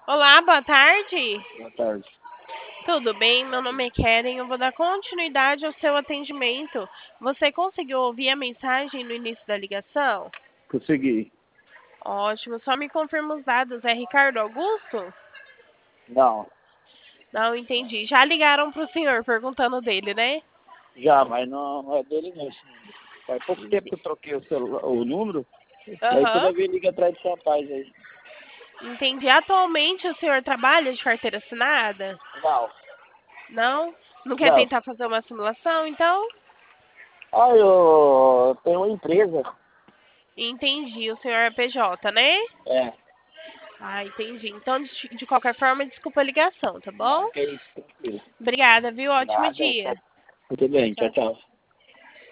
Olá, boa tarde. Boa tarde. Tudo bem? Meu nome é Keren. Eu vou dar continuidade ao seu atendimento. Você conseguiu ouvir a mensagem no início da ligação? Consegui. Ótimo. Só me confirma os dados. É Ricardo Augusto? Não, Não entendi. Já ligaram para o senhor perguntando dele, né? já, mas não é dele não esse número. Faz pouco tempo que eu troquei o, celular, o número, e aí Aham. toda vez liga atrás desse rapaz aí. Entendi. Atualmente o senhor trabalha de carteira assinada? Não, Não? Não quer não. tentar fazer uma simulação, então? Ah, eu tenho uma empresa. Entendi. O senhor é PJ, né? É, Ah, entendi. Então, de qualquer forma, desculpa a ligação, tá bom? não, que é isso, tranquilo. Obrigada, viu? Ótimo Nada, dia. muito bem, tchau, Tchau. tchau.